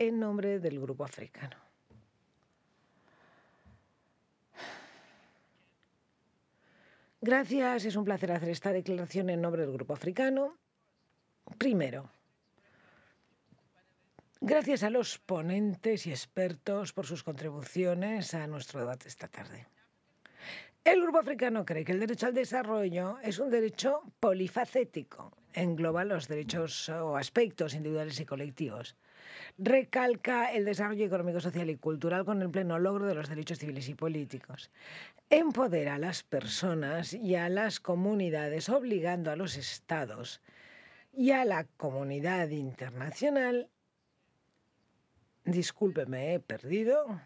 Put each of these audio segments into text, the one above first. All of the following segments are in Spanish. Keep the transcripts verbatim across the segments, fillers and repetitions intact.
en nombre del Grupo Africano. Gracias, es un placer hacer esta declaración en nombre del Grupo Africano. Primero, gracias a los ponentes y expertos por sus contribuciones a nuestro debate esta tarde. El Grupo Africano cree que el derecho al desarrollo es un derecho polifacético, engloba los derechos o aspectos individuales y colectivos. Recalca el desarrollo económico, social y cultural con el pleno logro de los derechos civiles y políticos. Empodera a las personas y a las comunidades, obligando a los estados y a la comunidad internacional. Discúlpeme, he perdido.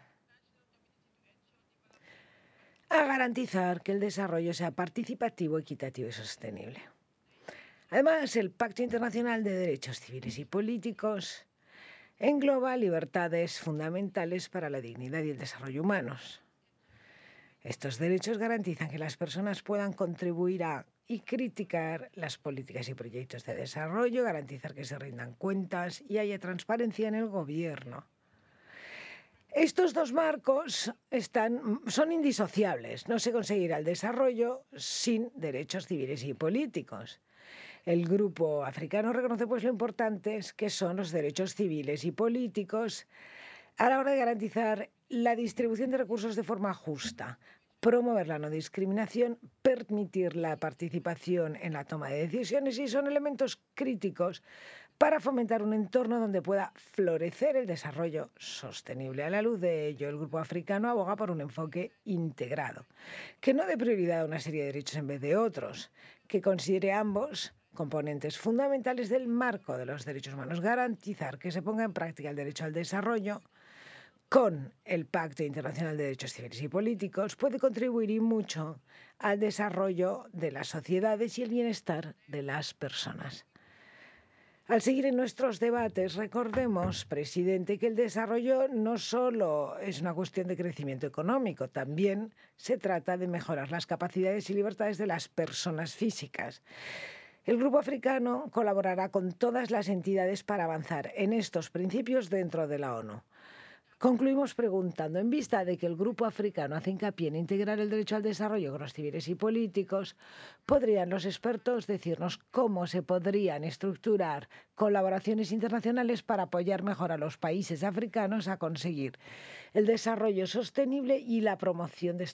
A garantizar que el desarrollo sea participativo, equitativo y sostenible. Además, el Pacto Internacional de Derechos Civiles y Políticos engloba libertades fundamentales para la dignidad y el desarrollo humanos. Estos derechos garantizan que las personas puedan contribuir a y criticar las políticas y proyectos de desarrollo, garantizar que se rindan cuentas y haya transparencia en el gobierno. Estos dos marcos están, son indisociables. No se conseguirá el desarrollo sin derechos civiles y políticos. El Grupo Africano reconoce pues lo importantes que son los derechos civiles y políticos a la hora de garantizar la distribución de recursos de forma justa, promover la no discriminación, permitir la participación en la toma de decisiones y son elementos críticos para fomentar un entorno donde pueda florecer el desarrollo sostenible. A la luz de ello, el Grupo Africano aboga por un enfoque integrado, que no dé prioridad a una serie de derechos en vez de otros, que considere ambos componentes fundamentales del marco de los derechos humanos, garantizar que se ponga en práctica el derecho al desarrollo con el Pacto Internacional de Derechos Civiles y Políticos puede contribuir y mucho al desarrollo de las sociedades y el bienestar de las personas. Al seguir en nuestros debates, recordemos, presidente, que el desarrollo no solo es una cuestión de crecimiento económico, también se trata de mejorar las capacidades y libertades de las personas físicas. El Grupo Africano colaborará con todas las entidades para avanzar en estos principios dentro de la ONU. Concluimos preguntando, en vista de que el Grupo Africano hace hincapié en integrar el derecho al desarrollo con los civiles y políticos, ¿podrían los expertos decirnos cómo se podrían estructurar colaboraciones internacionales para apoyar mejor a los países africanos a conseguir el desarrollo sostenible y la promoción de